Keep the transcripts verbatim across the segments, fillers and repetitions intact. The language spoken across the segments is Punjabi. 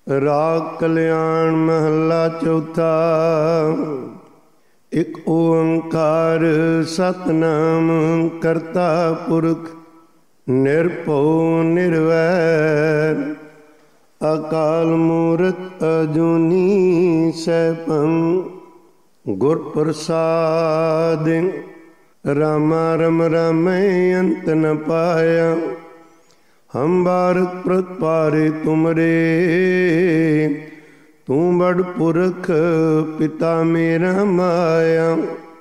ਰਾਗ ਕਲਿਆਣ ਮਹੱਲਾ ਚੌਥਾ। ਇੱਕ ਓੰਕਾਰ ਸਤਿਨਾਮ ਕਰਤਾ ਪੁਰਖ ਨਿਰਭਉ ਨਿਰਵੈਰ ਅਕਾਲ ਮੂਰਤ ਅਜੂਨੀ ਸੈਭੰ ਗੁਰ ਪ੍ਰਸਾਦਿ ਰਾਮਾ ਰਮ ਰਾਮੈ ਅੰਤ ਨ ਪਾਇਆ। ਹਮ ਬਾਰਕ ਪ੍ਰਤਪਾਰੇ ਤੁਮਰੇ ਤੂੰ ਬੜ ਪੁਰਖ ਪਿਤਾ ਮੇਰਾ ਮਾਇਆ।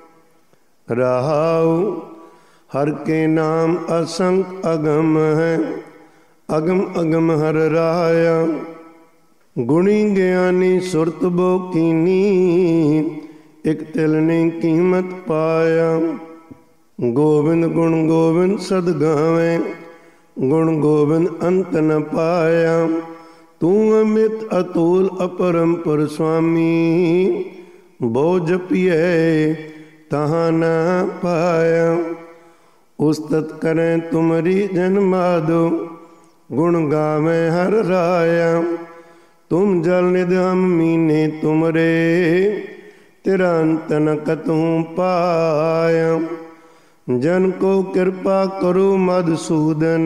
ਰਹਾਉ ਹਰ ਕੇ ਨਾਮ ਅਸੰਖ ਅਗਮ ਹੈ ਅਗਮ ਅਗਮ ਹਰ ਰਾਇਆ। ਗੁਣੀ ਗਿਆਨੀ ਸੁਰਤ ਬੋ ਕੀਨੀ ਇਕ ਤਿਲ ਨੇ ਕੀਮਤ ਪਾਇਆ। ਗੋਬਿੰਦ ਗੁਣ ਗੋਬਿੰਦ ਸਦ ਗਾਵੇਂ ਗੁਣ ਗੋਬਿੰਦ ਅੰਤ ਨ ਪਾਇਆ। ਤੂੰ ਅਮਿਤ ਅਤੁਲ ਅਪਰੰਪਰ ਸੁਆਮੀ ਬਹੁ ਜਪੀਐ ਤਹਾਂ ਨ ਪਾਇਆ। ਉਸਤਤ ਕਰੈ ਤੁਮਰੀ ਜਨ ਮਾਧੋ ਗੁਣ ਗਾਵੇਂ ਹਰ ਰਾਇਆ। ਤੁਮ ਜਲ ਨਿਧ ਹਮ ਮੀਨੇ ਤੁਮਰੇ ਤੇਰਾ ਅੰਤ ਨ ਕਤਹੁ ਪਾਇਆ। ਜਨ ਕੋ ਕਿਰਪਾ ਕਰੋ ਮਧੂਸੂਦਨ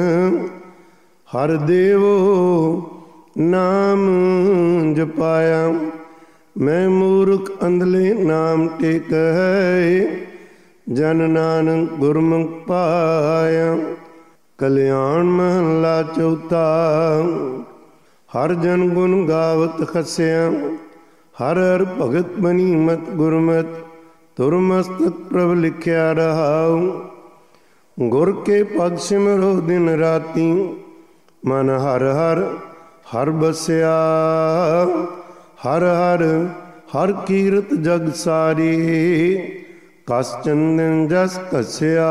ਹਰ ਦੇਵੋ ਨਾਮ ਜਪਾਇਆ। ਮੈਂ ਮੂਰਖ ਅੰਧਲੇ ਨਾਮ ਟੇਕ ਹੈ ਜਨ ਨਾਨਕ ਗੁਰਮੁਖ ਪਾਇਆ। ਕਲਿਆਣ ਮਹੱਲਾ ਚੌਥਾ। ਹਰ ਜਨ ਗੁਣ ਗਾਵਤ ਖਸਿਆ ਹਰ ਹਰ ਭਗਤ ਬਨੀ ਮਤ ਗੁਰਮਤਿ ਤੁਰ ਮਸਤਕ ਪ੍ਰਭ ਲਿਖਿਆ ਰਹਾਉ। ਗੁਰ ਕੇ ਪਦ ਸਿਮਰੋ ਦਿਨ ਰਾਤੀ ਮਨ ਹਰ ਹਰ ਹਰ ਬਸਿਆ। ਹਰ ਹਰ ਹਰ ਕੀਰਤ ਜਗ ਸਾਰੀ ਕਸ ਚੰਦਨ ਜਸ ਕਸਿਆ।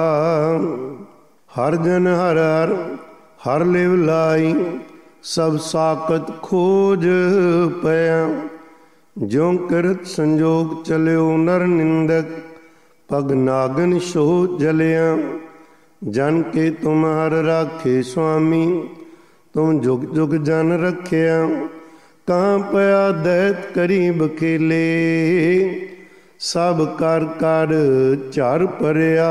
ਹਰ ਜਨ ਹਰ ਹਰ ਹਰ ਲਿਵ ਲਾਈ ਸਭ ਸਾਕਤ ਖੋਜ ਪਿਆ। ਜਿਉ ਕਰਤ ਸੰਜੋਗ ਚਲਿਓ ਨਰ ਨਿੰਦਕ ਪਗ ਨਾਗਨ ਸੋ ਜਲਿਆ। ਜਨ ਕੇ ਤੁਮ ਹਰ ਰਾਖੇ ਸੁਆਮੀ ਤੁਮ ਜੁਗ ਜੁਗ ਜਨ ਰੱਖਿਆ। ਕਾਂ ਪਿਆ ਦੈਤ ਕਰੀ ਬਖੇਲੇ ਸਭ ਕਰ ਕਰ ਝਰ ਭਰਿਆ।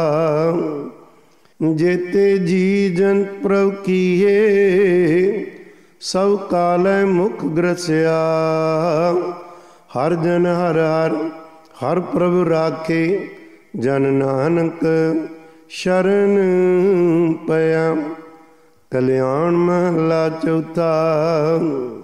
ਜੇਤੇ ਜੀ ਜਨ ਪ੍ਰਭ ਕੀਏ ਸਭ ਕਾਲੈ ਮੁਖ ਗ੍ਰਸਿਆ। ਹਰ ਜਨ ਹਰ ਹਰ ਹਰ ਪ੍ਰਭ ਰਾਖੇ ਜਨ ਨਾਨਕ ਸ਼ਰਨ ਪਿਆ। ਕਲਿਆਣ ਮਹੱਲਾ ਚੌਥਾ।